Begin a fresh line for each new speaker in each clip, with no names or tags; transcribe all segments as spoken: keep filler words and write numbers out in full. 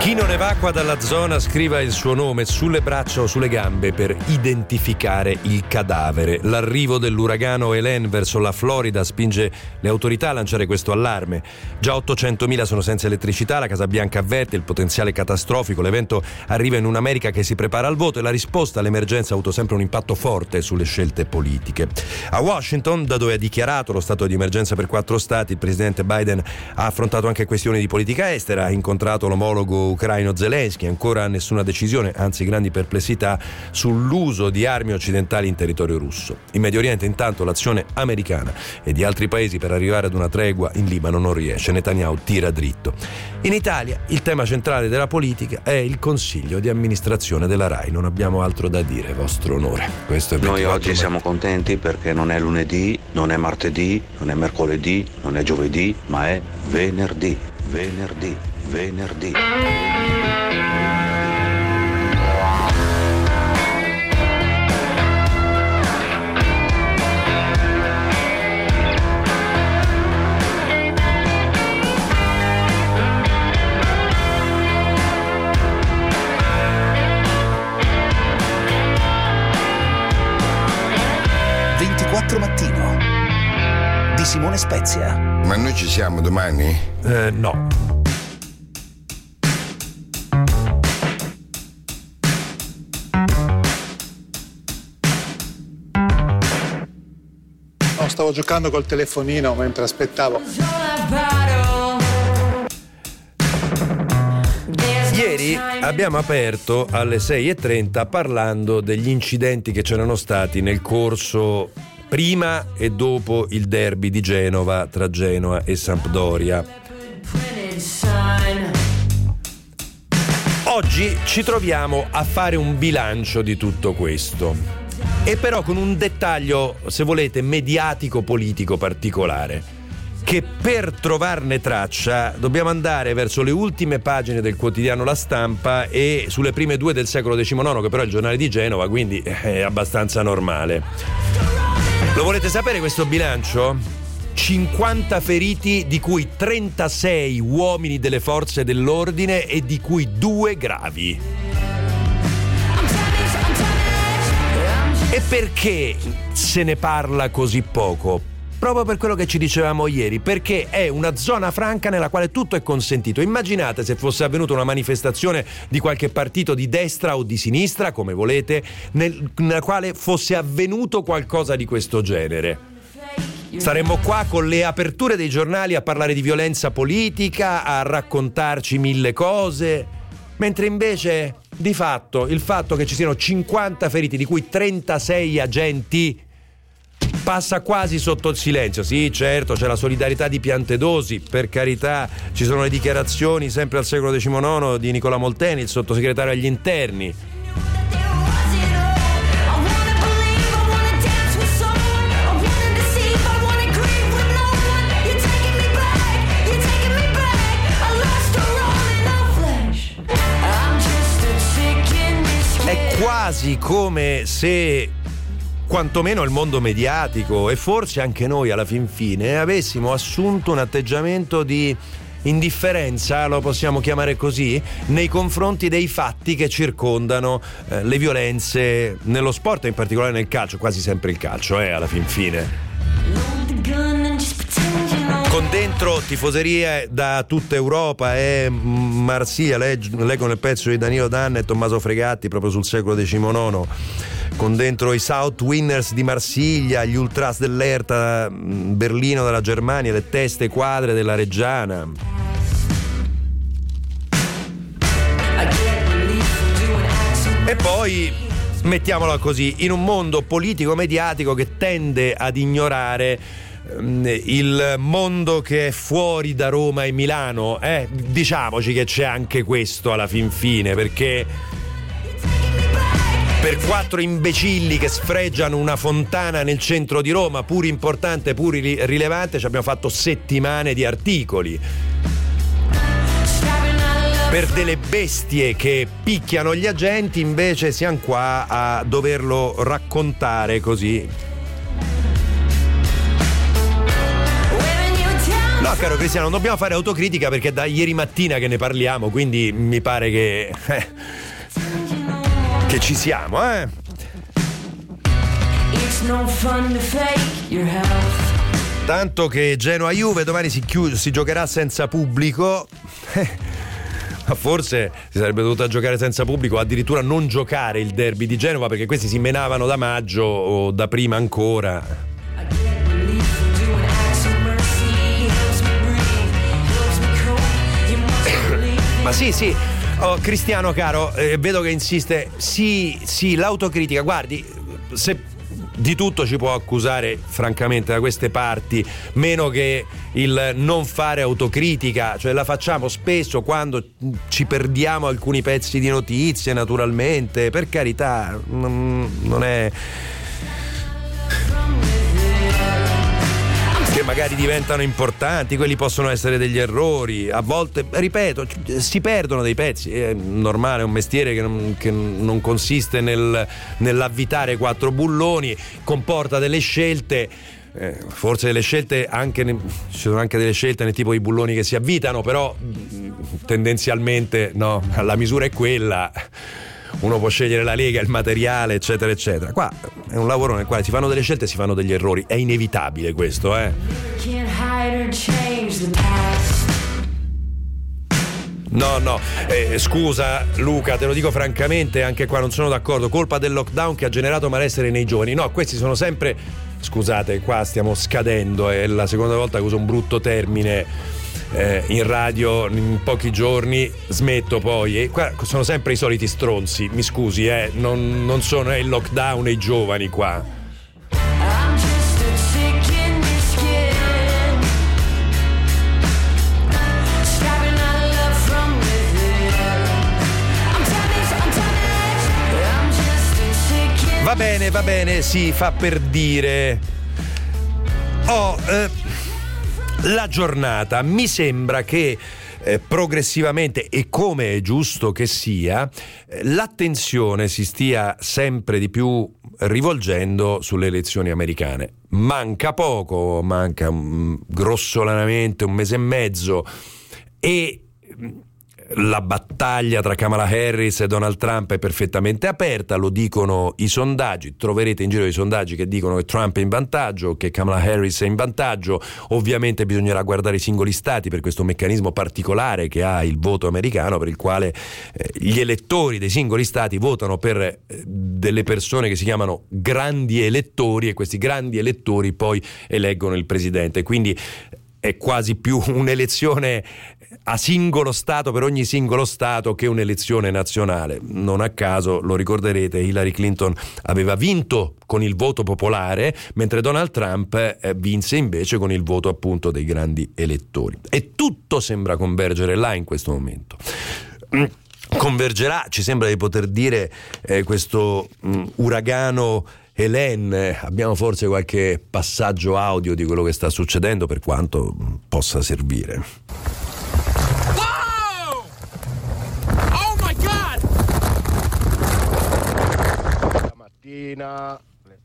Chi non evacua dalla zona scriva il suo nome sulle braccia o sulle gambe per identificare il cadavere. L'arrivo dell'uragano Helene verso la Florida spinge le autorità a lanciare questo allarme. Già ottocentomila sono senza elettricità, la Casa Bianca avverte il potenziale catastrofico. L'evento arriva in un'America che si prepara al voto e la risposta all'emergenza ha avuto sempre un impatto forte sulle scelte politiche. A Washington, da dove ha dichiarato lo stato di emergenza per quattro stati, il presidente Biden ha affrontato anche questioni di politica estera, ha incontrato l'omologo ucraino Zelensky, ancora nessuna decisione, anzi grandi perplessità sull'uso di armi occidentali in territorio russo. In Medio Oriente intanto l'azione americana e di altri paesi per arrivare ad una tregua in Libano non riesce, Netanyahu tira dritto. In Italia il tema centrale della politica è il consiglio di amministrazione della RAI, non abbiamo altro da dire, vostro onore. Questo è
Noi oggi siamo contenti perché non è lunedì, non è martedì, non è mercoledì, non è giovedì, ma è venerdì, venerdì, venerdì.
ventiquattro Mattino di Simone Spezia.
Ma noi ci siamo domani?
Eh, no.
No, stavo giocando col telefonino mentre aspettavo.
Ieri abbiamo aperto alle sei e trenta parlando degli incidenti che c'erano stati nel corso prima e dopo il derby di Genova tra Genoa e Sampdoria. Oggi ci troviamo a fare un bilancio di tutto questo, e però con un dettaglio, se volete, mediatico-politico particolare, che per trovarne traccia dobbiamo andare verso le ultime pagine del quotidiano La Stampa e sulle prime due del Secolo diciannove, che però è il giornale di Genova, quindi è abbastanza normale. Lo volete sapere questo bilancio? cinquanta feriti, di cui trentasei uomini delle forze dell'ordine e di cui due gravi. E perché se ne parla così poco? Proprio per quello che ci dicevamo ieri, perché è una zona franca nella quale tutto è consentito. Immaginate se fosse avvenuta una manifestazione di qualche partito di destra o di sinistra, come volete, nel, nella quale fosse avvenuto qualcosa di questo genere. Staremmo qua con le aperture dei giornali a parlare di violenza politica, a raccontarci mille cose, mentre invece, di fatto, il fatto che ci siano cinquanta feriti, di cui trentasei agenti, passa quasi sotto il silenzio. Sì, certo, c'è la solidarietà di Piantedosi, per carità, ci sono le dichiarazioni sempre al Secolo diciannove di Nicola Molteni, il sottosegretario agli interni. È quasi come se quantomeno il mondo mediatico e forse anche noi alla fin fine avessimo assunto un atteggiamento di indifferenza, lo possiamo chiamare così, nei confronti dei fatti che circondano eh, le violenze nello sport e in particolare nel calcio, quasi sempre il calcio, eh, alla fin fine. Con dentro tifoserie da tutta Europa e eh, Marsiglia, leggo, leggo nel pezzo di Danilo Danna e Tommaso Fregatti proprio sul Secolo diciannove, con dentro i South Winners di Marsiglia, gli Ultras dell'Erta Berlino della Germania, le teste quadre della Reggiana. E poi, mettiamola così, in un mondo politico-mediatico che tende ad ignorare il mondo che è fuori da Roma e Milano, eh, diciamoci che c'è anche questo alla fin fine, perché per quattro imbecilli che sfregiano una fontana nel centro di Roma, pur importante, pur rilevante, ci abbiamo fatto settimane di articoli. Per delle bestie che picchiano gli agenti invece siamo qua a doverlo raccontare così. No, caro Cristiano, non dobbiamo fare autocritica perché è da ieri mattina che ne parliamo, quindi mi pare che eh, che ci siamo, eh. Tanto che Genoa-Juve domani si, chiud- si giocherà senza pubblico. Forse si sarebbe dovuta giocare senza pubblico, addirittura non giocare il derby di Genova, perché questi si menavano da maggio o da prima ancora. Ma sì, sì, oh, Cristiano caro, eh, vedo che insiste. Sì, sì, l'autocritica, guardi, se di tutto ci può accusare francamente da queste parti, meno che il non fare autocritica, cioè la facciamo spesso quando ci perdiamo alcuni pezzi di notizie, naturalmente, per carità, non, non è che magari diventano importanti, quelli possono essere degli errori, a volte, ripeto, si perdono dei pezzi, è normale, è un mestiere che non, che non consiste nel, nell'avvitare quattro bulloni, comporta delle scelte, eh, forse delle scelte anche, ne, ci sono anche delle scelte nel tipo di bulloni che si avvitano, però tendenzialmente no, la misura è quella. Uno può scegliere la lega, il materiale, eccetera eccetera. Qua è un lavoro nel quale si fanno delle scelte e si fanno degli errori, è inevitabile questo, eh. No, no, eh, scusa Luca, te lo dico francamente, anche qua non sono d'accordo, colpa del lockdown che ha generato malessere nei giovani. No, questi sono sempre, scusate, qua stiamo scadendo, è la seconda volta che uso un brutto termine Eh, in radio in pochi giorni, smetto poi, e qua sono sempre i soliti stronzi, mi scusi, eh, non, non sono eh, il lockdown e i giovani qua. Va bene, va bene, si fa per dire. Oh, eh la giornata mi sembra che eh, progressivamente, e come è giusto che sia, eh, l'attenzione si stia sempre di più rivolgendo sulle elezioni americane. Manca poco, manca um, grossolanamente un mese e mezzo, e la battaglia tra Kamala Harris e Donald Trump è perfettamente aperta, lo dicono i sondaggi, troverete in giro i sondaggi che dicono che Trump è in vantaggio, che Kamala Harris è in vantaggio. Ovviamente bisognerà guardare i singoli stati per questo meccanismo particolare che ha il voto americano, per il quale eh, gli elettori dei singoli stati votano per eh, delle persone che si chiamano grandi elettori, e questi grandi elettori poi eleggono il presidente, quindi è quasi più un'elezione a singolo stato, per ogni singolo stato, che un'elezione nazionale. Non a caso, lo ricorderete, Hillary Clinton aveva vinto con il voto popolare, mentre Donald Trump eh, vinse invece con il voto appunto dei grandi elettori. E tutto sembra convergere là in questo momento. Convergerà, ci sembra di poter dire, eh, questo mh, uragano Helene. Abbiamo forse qualche passaggio audio di quello che sta succedendo, per quanto possa servire.
Wow! Oh my God!
La mattina.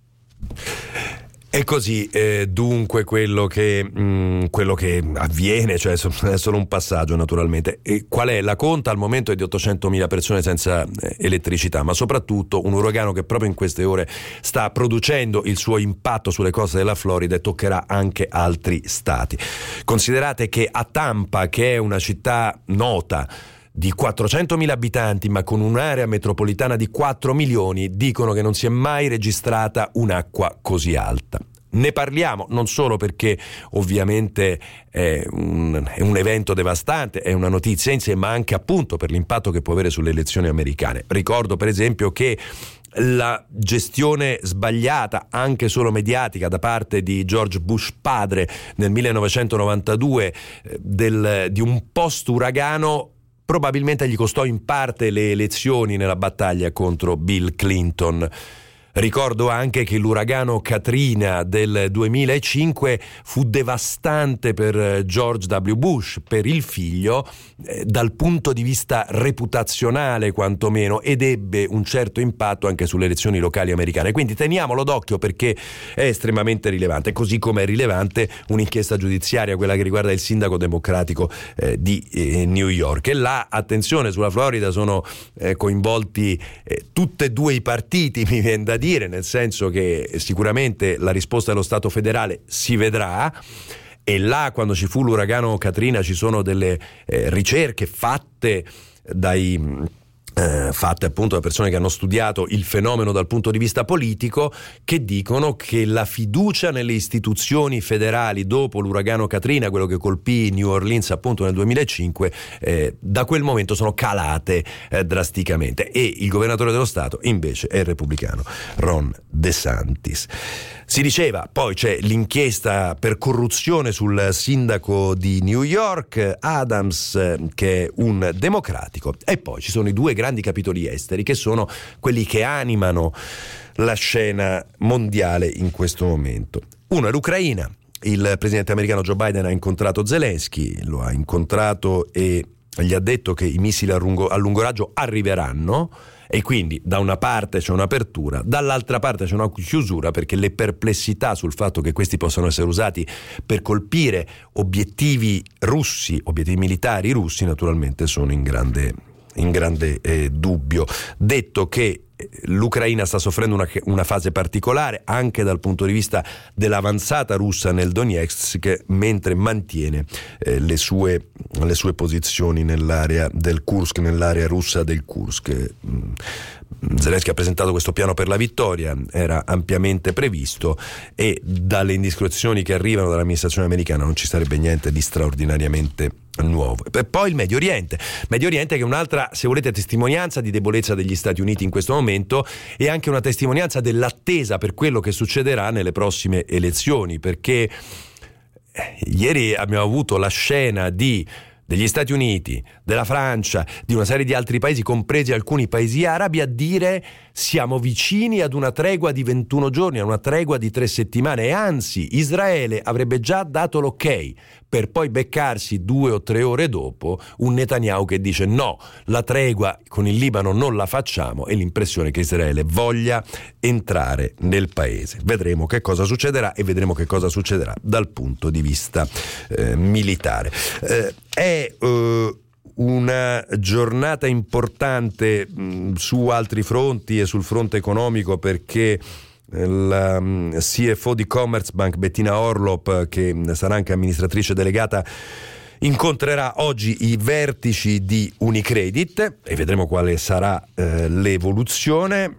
E così eh, dunque quello che mh, quello che avviene, cioè è solo un passaggio naturalmente. E qual è la conta? Al momento è di ottocentomila persone senza eh, elettricità, ma soprattutto un uragano che proprio in queste ore sta producendo il suo impatto sulle coste della Florida e toccherà anche altri stati. Considerate che a Tampa, che è una città nota di quattrocentomila abitanti ma con un'area metropolitana di quattro milioni, dicono che non si è mai registrata un'acqua così alta. Ne parliamo non solo perché ovviamente è un, è un evento devastante, è una notizia in sé, ma anche appunto per l'impatto che può avere sulle elezioni americane. Ricordo per esempio che la gestione sbagliata, anche solo mediatica, da parte di George Bush padre nel millenovecentonovantadue del, di un post-uragano probabilmente gli costò in parte le elezioni nella battaglia contro Bill Clinton. Ricordo anche che l'uragano Katrina del duemilacinque fu devastante per George W. Bush, per il figlio, eh, dal punto di vista reputazionale quantomeno, ed ebbe un certo impatto anche sulle elezioni locali americane. Quindi teniamolo d'occhio perché è estremamente rilevante, così come è rilevante un'inchiesta giudiziaria, quella che riguarda il sindaco democratico eh, di eh, New York. E là, attenzione, sulla Florida sono eh, coinvolti eh, tutti e due i partiti, mi viene da dire, nel senso che sicuramente la risposta dello Stato federale si vedrà, e là, quando ci fu l'uragano Katrina, ci sono delle eh, ricerche fatte dai Eh, fatte appunto da persone che hanno studiato il fenomeno dal punto di vista politico, che dicono che la fiducia nelle istituzioni federali dopo l'uragano Katrina, quello che colpì New Orleans appunto nel duemilacinque, eh, da quel momento sono calate eh, drasticamente, e il governatore dello Stato invece è il repubblicano Ron DeSantis. Si diceva, poi c'è l'inchiesta per corruzione sul sindaco di New York, Adams, che è un democratico, e poi ci sono i due grandi capitoli esteri, che sono quelli che animano la scena mondiale in questo momento. Uno è l'Ucraina. Il presidente americano Joe Biden ha incontrato Zelensky, lo ha incontrato e gli ha detto che i missili a lungo, a lungo raggio arriveranno, e quindi da una parte c'è un'apertura, dall'altra parte c'è una chiusura, perché le perplessità sul fatto che questi possano essere usati per colpire obiettivi russi, obiettivi militari russi, naturalmente sono in grande, in grande eh, dubbio. Detto che l'Ucraina sta soffrendo una, una fase particolare anche dal punto di vista dell'avanzata russa nel Donetsk, mentre mantiene eh, le, sue, le sue posizioni nell'area del Kursk, nell'area russa del Kursk. Zelensky ha presentato questo piano per la vittoria, era ampiamente previsto, e dalle indiscrezioni che arrivano dall'amministrazione americana non ci sarebbe niente di straordinariamente nuovo. E poi il Medio Oriente, Medio Oriente che è un'altra, se volete, testimonianza di debolezza degli Stati Uniti in questo momento, e anche una testimonianza dell'attesa per quello che succederà nelle prossime elezioni, perché ieri abbiamo avuto la scena di degli Stati Uniti, della Francia, di una serie di altri paesi, compresi alcuni paesi arabi, a dire siamo vicini ad una tregua di ventuno giorni, a una tregua di tre settimane, e anzi Israele avrebbe già dato l'ok, per poi beccarsi due o tre ore dopo un Netanyahu che dice no, la tregua con il Libano non la facciamo, e l'impressione che Israele voglia entrare nel paese. Vedremo che cosa succederà, e vedremo che cosa succederà dal punto di vista eh, militare. Eh, è eh, una giornata importante mh, su altri fronti e sul fronte economico, perché la C F O di Commerzbank, Bettina Orlop, che sarà anche amministratrice delegata, incontrerà oggi i vertici di Unicredit, e vedremo quale sarà eh, l'evoluzione,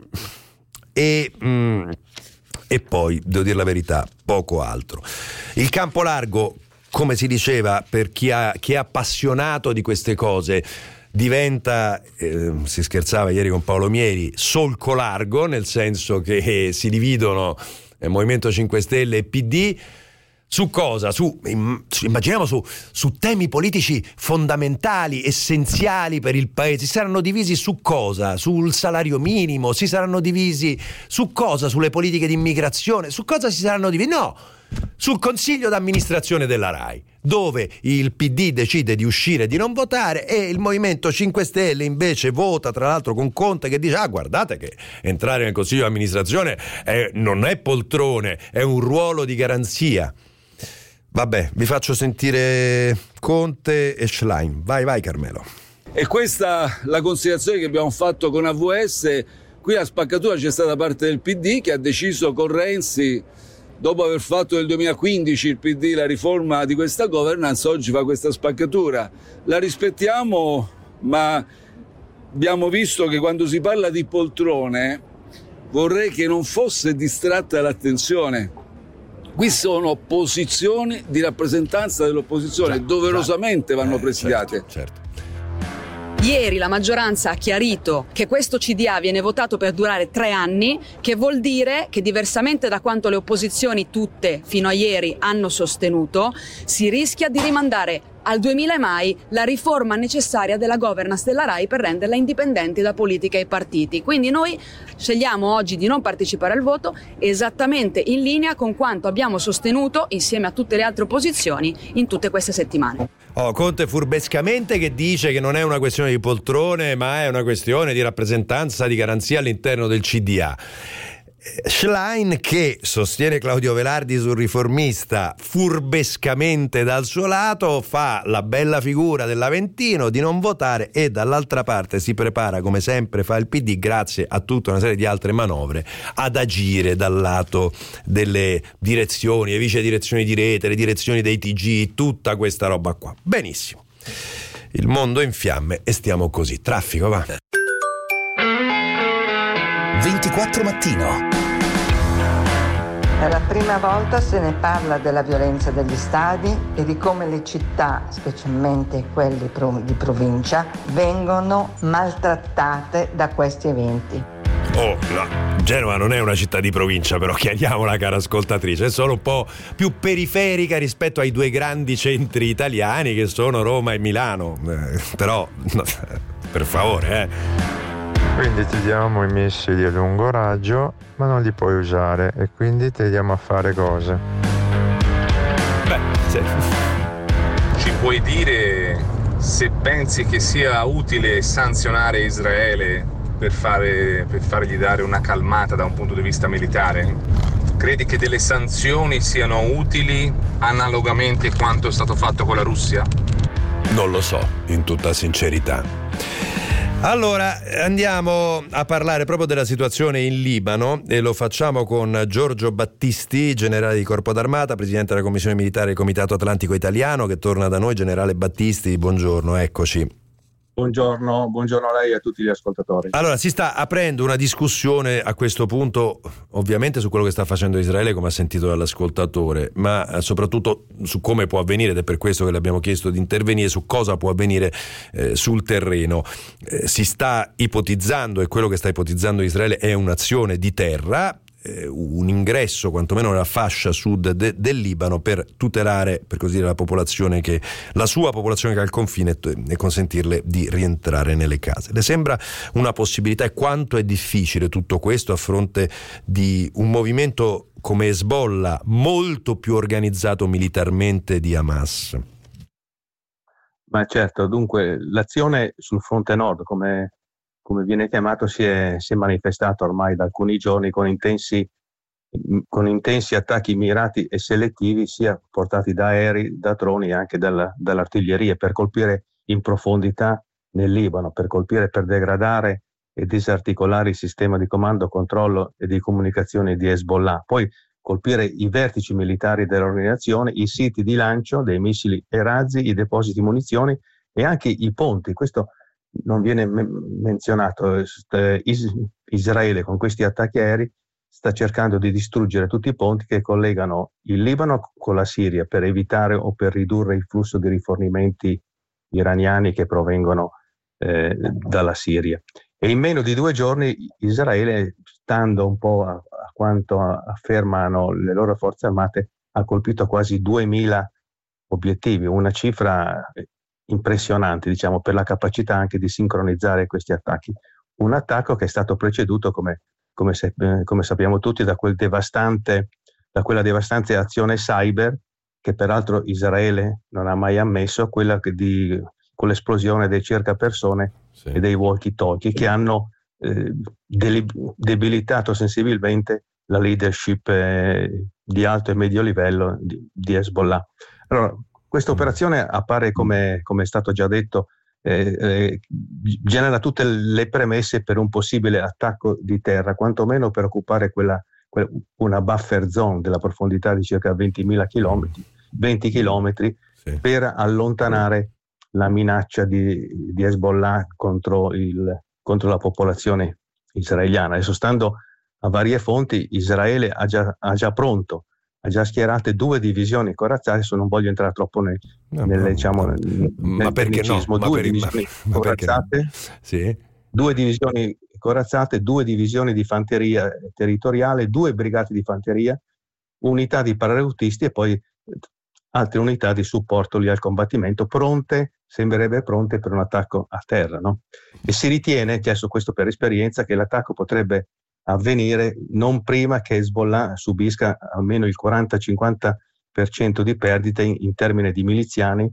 e, mh, e poi, devo dire la verità, poco altro. Il campo largo, come si diceva, per chi, ha, chi è appassionato di queste cose, diventa, eh, si scherzava ieri con Paolo Mieri, solco largo, nel senso che eh, si dividono eh, Movimento cinque Stelle e P D. Su cosa? Su, immaginiamo su, su temi politici fondamentali, essenziali per il paese. Si saranno divisi su cosa? Sul salario minimo? Si saranno divisi su cosa? Sulle politiche di immigrazione? Su cosa si saranno divisi? No! Sul consiglio d'amministrazione della RAI, dove il P D decide di uscire e di non votare, e il Movimento cinque Stelle invece vota, tra l'altro con Conte che dice ah guardate che entrare nel consiglio d'amministrazione è, non è poltrone, è un ruolo di garanzia. Vabbè, vi faccio sentire Conte e Schlein. Vai, vai Carmelo.
E questa la considerazione che abbiamo fatto con A V S. Qui la spaccatura c'è stata da parte del P D, che ha deciso con Renzi, dopo aver fatto nel duemilaquindici il P D la riforma di questa governance, oggi fa questa spaccatura. La rispettiamo, ma abbiamo visto che quando si parla di poltrone vorrei che non fosse distratta l'attenzione. Qui sono posizioni di rappresentanza dell'opposizione, già, doverosamente già. vanno eh, presidiate.
Certo, certo.
Ieri la maggioranza ha chiarito che questo C D A viene votato per durare tre anni, che vuol dire che, diversamente da quanto le opposizioni tutte fino a ieri hanno sostenuto, si rischia di rimandare al duemila e mai la riforma necessaria della governance della RAI per renderla indipendente da politica e partiti. Quindi noi scegliamo oggi di non partecipare al voto esattamente in linea con quanto abbiamo sostenuto insieme a tutte le altre opposizioni in tutte queste settimane.
Oh, Conte furbescamente che dice che non è una questione di poltrone, ma è una questione di rappresentanza, di garanzia all'interno del C D A. Schlein, che sostiene Claudio Velardi sul Riformista furbescamente dal suo lato, fa la bella figura dell'Aventino di non votare e dall'altra parte si prepara, come sempre fa il P D, grazie a tutta una serie di altre manovre, ad agire dal lato delle direzioni, le vice direzioni di rete, le direzioni dei T G, tutta questa roba qua. Benissimo, il mondo è in fiamme e stiamo così. Traffico, va.
ventiquattro Mattino.
Per la prima volta se ne parla della violenza degli stadi e di come le città, specialmente quelle di provincia, vengono maltrattate da questi eventi.
Oh, no, Genova non è una città di provincia, però chiariamola, cara ascoltatrice, è solo un po' più periferica rispetto ai due grandi centri italiani che sono Roma e Milano. Eh, però, no, per favore, eh.
Quindi ti diamo i missili a lungo raggio, ma non li puoi usare e quindi ti diamo a fare cose.
Beh, sì.
Ci puoi dire se pensi che sia utile sanzionare Israele per, fare, per fargli dare una calmata da un punto di vista militare? Credi che delle sanzioni siano utili analogamente quanto è stato fatto con la Russia?
Non lo so, in tutta sincerità. Allora andiamo a parlare proprio della situazione in Libano e lo facciamo con Giorgio Battisti, generale di Corpo d'Armata, presidente della Commissione Militare del Comitato Atlantico Italiano, che torna da noi. Generale Battisti, buongiorno, eccoci.
Buongiorno, buongiorno a lei e a tutti gli ascoltatori.
Allora, si sta aprendo una discussione a questo punto, ovviamente su quello che sta facendo Israele, come ha sentito dall'ascoltatore, ma soprattutto su come può avvenire, ed è per questo che le abbiamo chiesto di intervenire, su cosa può avvenire eh, sul terreno. Eh, si sta ipotizzando, e quello che sta ipotizzando Israele è un'azione di terra, un ingresso quantomeno nella fascia sud de, del Libano per tutelare, per così dire, la popolazione che la sua popolazione che ha il confine e consentirle di rientrare nelle case. Le sembra una possibilità, e quanto è difficile tutto questo a fronte di un movimento come Hezbollah molto più organizzato militarmente di Hamas?
Ma certo, dunque l'azione sul fronte nord, come come viene chiamato, si è, si è manifestato ormai da alcuni giorni con intensi, con intensi attacchi mirati e selettivi, sia portati da aerei, da droni e anche dalla, dall'artiglieria, per colpire in profondità nel Libano, per colpire, per degradare e disarticolare il sistema di comando, controllo e di comunicazione di Hezbollah. Poi colpire i vertici militari dell'organizzazione, i siti di lancio dei missili e razzi, i depositi di munizioni e anche i ponti. Questo non viene me- menzionato. Is- Israele con questi attacchi aerei sta cercando di distruggere tutti i ponti che collegano il Libano con la Siria, per evitare o per ridurre il flusso di rifornimenti iraniani che provengono eh, dalla Siria. E in meno di due giorni Israele, stando un po' a, a quanto affermano le loro forze armate, ha colpito quasi duemila obiettivi, una cifra impressionante, diciamo, per la capacità anche di sincronizzare questi attacchi. Un attacco che è stato preceduto, come, come, se, eh, come sappiamo tutti, da, quel devastante, da quella devastante azione cyber, che peraltro Israele non ha mai ammesso, quella che di, con l'esplosione dei cercapersone sì. e dei walkie-talkie, che hanno eh, debilitato sensibilmente la leadership eh, di alto e medio livello di, di Hezbollah. Allora, questa operazione appare, come, come è stato già detto, eh, eh, genera tutte le premesse per un possibile attacco di terra, quantomeno per occupare quella, quella, una buffer zone della profondità di circa ventimila chilometri, venti chilometri, sì. per allontanare la minaccia di, di Hezbollah contro, il, contro la popolazione israeliana. Adesso, stando a varie fonti, Israele ha già, ha già pronto ha già schierate due divisioni corazzate. Adesso non voglio entrare troppo nel, no, nel, no, diciamo, nel,
ma
nel
perché
tecnicismo.
No?
Due
per,
divisioni
ma,
corazzate,
ma sì. due
divisioni corazzate, due divisioni di fanteria territoriale, due brigate di fanteria, unità di paracadutisti e poi altre unità di supporto lì al combattimento, pronte, sembrerebbe pronte per un attacco a terra, no? E si ritiene, chiesto questo per esperienza, che l'attacco potrebbe avvenire non prima che Hezbollah subisca almeno il quaranta cinquanta per cento di perdite in, in termini di miliziani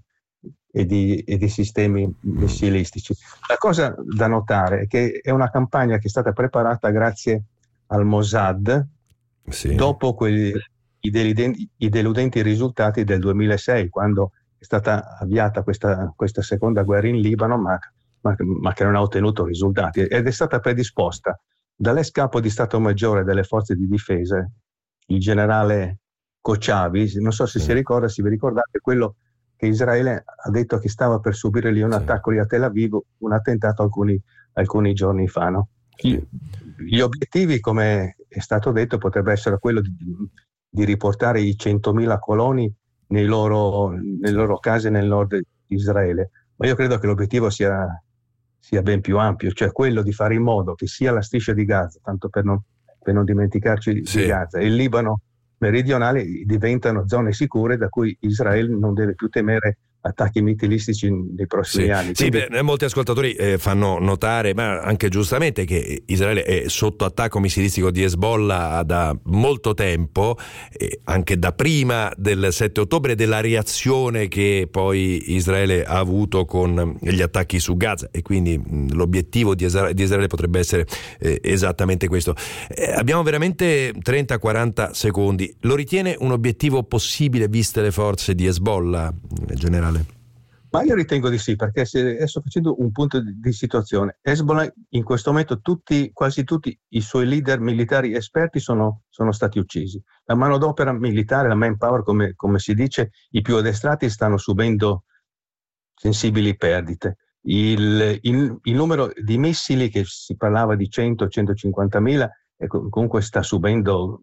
e di, e di sistemi missilistici. La cosa da notare è che è una campagna che è stata preparata grazie al Mossad, sì, dopo quegli, i, deludenti, i deludenti risultati del duemilasei, quando è stata avviata questa, questa seconda guerra in Libano, ma, ma, ma che non ha ottenuto risultati, ed è stata predisposta dall'ex capo di Stato Maggiore delle forze di difesa, il generale Kochavi. Non so se sì. si ricorda, se vi ricordate, quello che Israele ha detto che stava per subire lì un sì. attacco lì a Tel Aviv, un attentato alcuni, alcuni giorni fa, no? Gli, gli obiettivi, come è stato detto, potrebbe essere quello di, di riportare i centomila coloni nei loro, nelle loro case nel nord di Israele, ma io credo che l'obiettivo sia, sia ben più ampio, cioè quello di fare in modo che sia la striscia di Gaza, tanto per non, per non dimenticarci sì. di Gaza, e il Libano meridionale diventano zone sicure da cui Israele non deve più temere attacchi missilistici nei prossimi
sì.
anni.
Sì,
Quindi...
beh, molti ascoltatori eh, fanno notare, ma anche giustamente, che Israele è sotto attacco missilistico di Hezbollah da molto tempo, eh, anche da prima del sette ottobre, della reazione che poi Israele ha avuto con gli attacchi su Gaza, e quindi mh, l'obiettivo di Israele, di Israele potrebbe essere eh, esattamente questo. Eh, abbiamo veramente trenta quaranta secondi. Lo ritiene un obiettivo possibile viste le forze di Hezbollah, generale?
Ma io ritengo di sì, perché se sto facendo un punto di, di situazione. Hezbollah in questo momento, tutti, quasi tutti i suoi leader militari esperti sono, sono stati uccisi. La manodopera militare, la manpower, come, come si dice, i più addestrati stanno subendo sensibili perdite. Il, il, il numero di missili, che si parlava di cento centocinquantamila, comunque sta subendo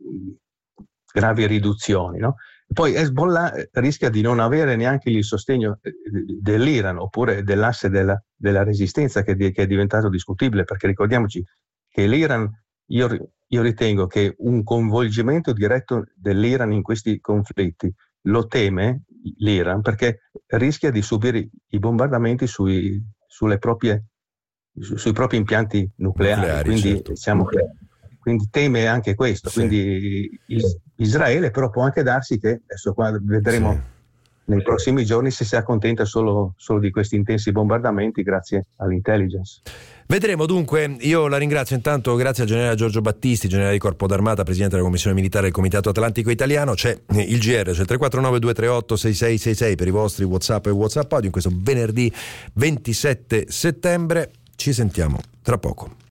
gravi riduzioni, no? Poi Hezbollah rischia di non avere neanche il sostegno dell'Iran, oppure dell'asse della, della resistenza, che, che è diventato discutibile, perché ricordiamoci che l'Iran, io, io ritengo che un coinvolgimento diretto dell'Iran in questi conflitti lo teme l'Iran, perché rischia di subire i bombardamenti sui, sulle proprie, su, sui propri impianti nucleari, nucleari quindi certo. diciamo che quindi teme anche questo, sì. quindi Israele però può anche darsi che, adesso qua vedremo sì. nei prossimi giorni, se si accontenta solo, solo di questi intensi bombardamenti grazie all'intelligence.
Vedremo dunque. Io la ringrazio intanto, grazie al generale Giorgio Battisti, generale di Corpo d'Armata, presidente della Commissione Militare del Comitato Atlantico Italiano. C'è il G R, c'è il tre quattro nove due tre otto sei sei sei sei per i vostri WhatsApp e WhatsApp audio in questo venerdì ventisette settembre. Ci sentiamo tra poco.